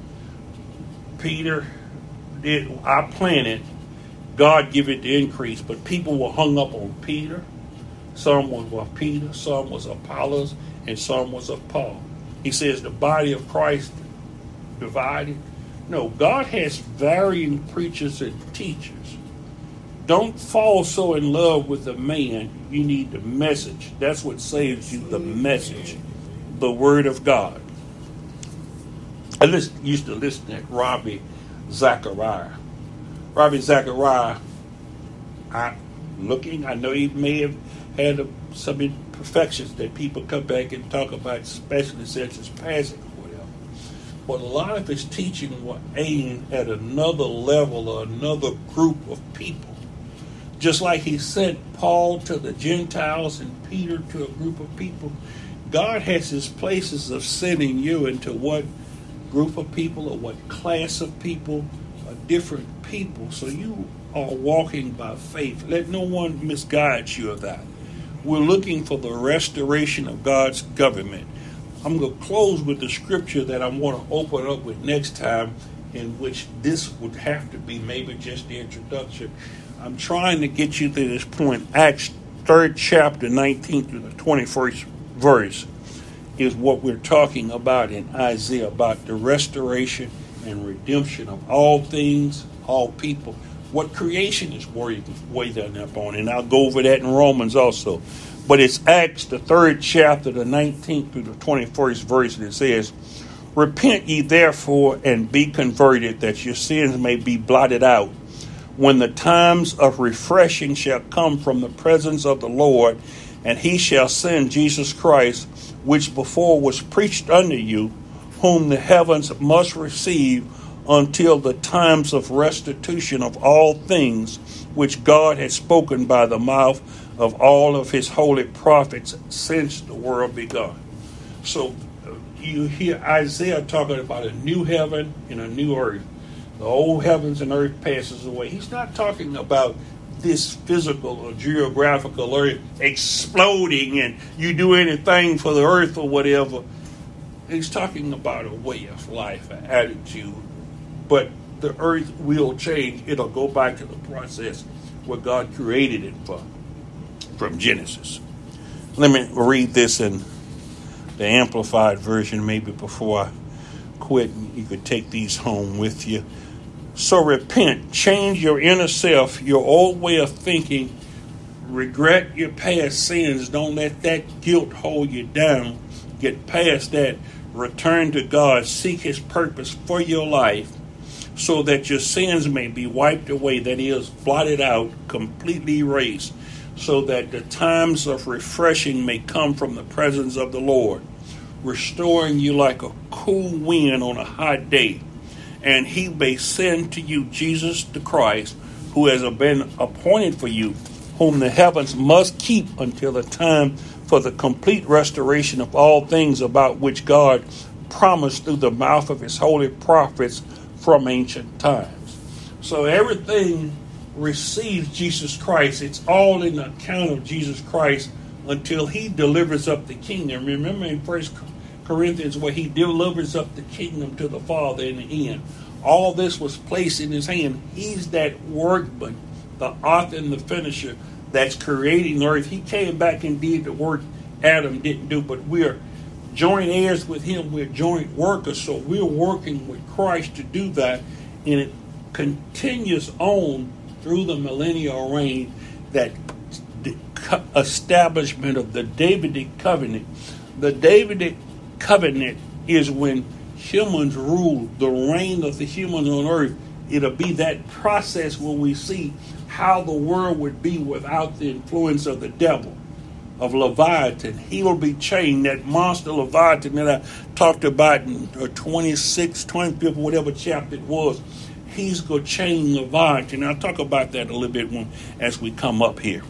Peter did, I planted, God give it the increase. But people were hung up on Peter. Some was of Peter, some was Apollos, and some was of Paul. He says the body of Christ divided. No, God has varying preachers and teachers. Don't fall so in love with the man. You need the message. That's what saves you, the message, the word of God. I listen, used to listen to Ravi Zachariah. Ravi Zachariah, I looking, I know he may have had a, some imperfections that people come back and talk about, especially since it's passing or whatever. But a lot of his teaching was aimed at another level or another group of people. Just like he sent Paul to the Gentiles and Peter to a group of people, God has his places of sending you into what group of people or what class of people, or different people. So you are walking by faith. Let no one misguide you of that. We're looking for the restoration of God's government. I'm going to close with the scripture that I want to open up with next time, in which this would have to be maybe just the introduction. I'm trying to get you to this point. Acts third chapter, nineteen through the twenty-first verse. is what we're talking about in Isaiah, about the restoration and redemption of all things, all people. What creation is waiting upon. And I'll go over that in Romans also. But it's Acts, the third chapter, the nineteenth through the twenty-first verse, and it says, Repent ye therefore and be converted, that your sins may be blotted out, when the times of refreshing shall come from the presence of the Lord, and he shall send Jesus Christ, which before was preached unto you, whom the heavens must receive until the times of restitution of all things, which God has spoken by the mouth of all of his holy prophets since the world begun. So you hear Isaiah talking about a new heaven and a new earth. The old heavens and earth passes away. He's not talking about this physical or geographical earth exploding and you do anything for the earth or whatever. He's talking about a way of life, an attitude. But the earth will change. It'll go back to the process where God created it for, from Genesis. Let me read this in the Amplified version, maybe before I quit. You could take these home with you. So repent, change your inner self, your old way of thinking, regret your past sins. Don't let that guilt hold you down. Get past that. Return to God. Seek his purpose for your life so that your sins may be wiped away, that is, blotted out, completely erased, so that the times of refreshing may come from the presence of the Lord, restoring you like a cool wind on a hot day. And he may send to you Jesus the Christ, who has been appointed for you, whom the heavens must keep until the time for the complete restoration of all things, about which God promised through the mouth of his holy prophets from ancient times. So everything receives Jesus Christ. It's all in the account of Jesus Christ until he delivers up the kingdom. Remember in First Corinthians where he delivers up the kingdom to the Father in the end. All this was placed in his hand. He's that workman, the author and the finisher that's creating the earth. He came back and did the work Adam didn't do, but we're joint heirs with him. We're joint workers, so we're working with Christ to do that, and it continues on through the millennial reign, that establishment of the Davidic covenant. The Davidic covenant is when humans rule, the reign of the humans on earth. It'll be that process where we see how the world would be without the influence of the devil, of Leviathan. He will be chained, that monster Leviathan that I talked about in twenty-six, twenty-fifth, whatever chapter it was. He's going to chain Leviathan. I'll talk about that a little bit when, as we come up here.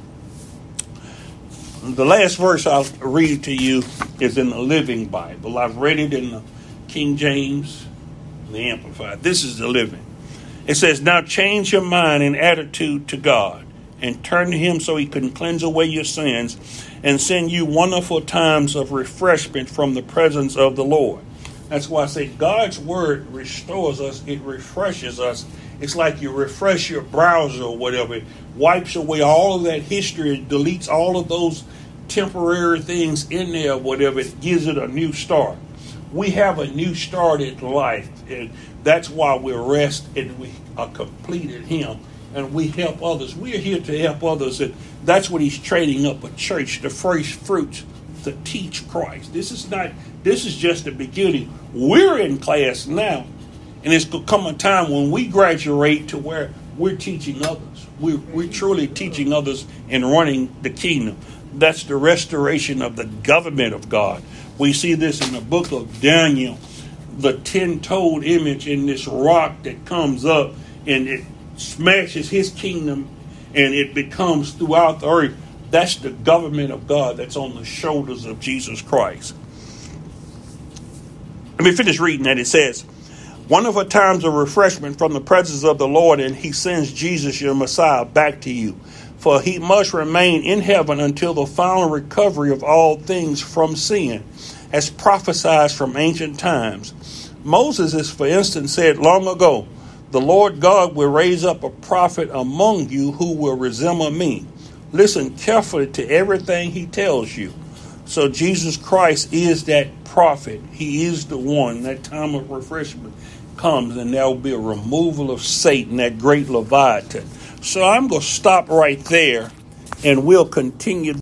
The last verse I'll read to you is in the Living Bible. I've read it in the King James, the Amplified. This is the Living. It says, Now change your mind and attitude to God, and turn to him so he can cleanse away your sins and send you wonderful times of refreshment from the presence of the Lord. That's why I say God's word restores us. It refreshes us. It's like you refresh your browser or whatever. It wipes away all of that history. It deletes all of those temporary things in there, whatever. It gives it a new start. We have a new start in life. And that's why we rest and we are complete in him. And we help others. We're here to help others. And that's what he's training up a church, the first fruits, to teach Christ. This is not, this is just the beginning. We're in class now. And it's going to come a time when we graduate to where we're teaching others. We're, we're truly teaching others and running the kingdom. That's the restoration of the government of God. We see this in the book of Daniel, the ten-toed image in this rock that comes up and it smashes his kingdom and it becomes throughout the earth. That's the government of God that's on the shoulders of Jesus Christ. Let me finish reading that. It says, Wonderful times of refreshment from the presence of the Lord, and he sends Jesus, your Messiah, back to you. For he must remain in heaven until the final recovery of all things from sin, as prophesied from ancient times. Moses, is, for instance, said long ago, the Lord God will raise up a prophet among you who will resemble me. Listen carefully to everything he tells you. So Jesus Christ is that prophet. He is the one. That time of refreshment comes, and there will be a removal of Satan, that great Leviathan. So I'm going to stop right there, and we'll continue.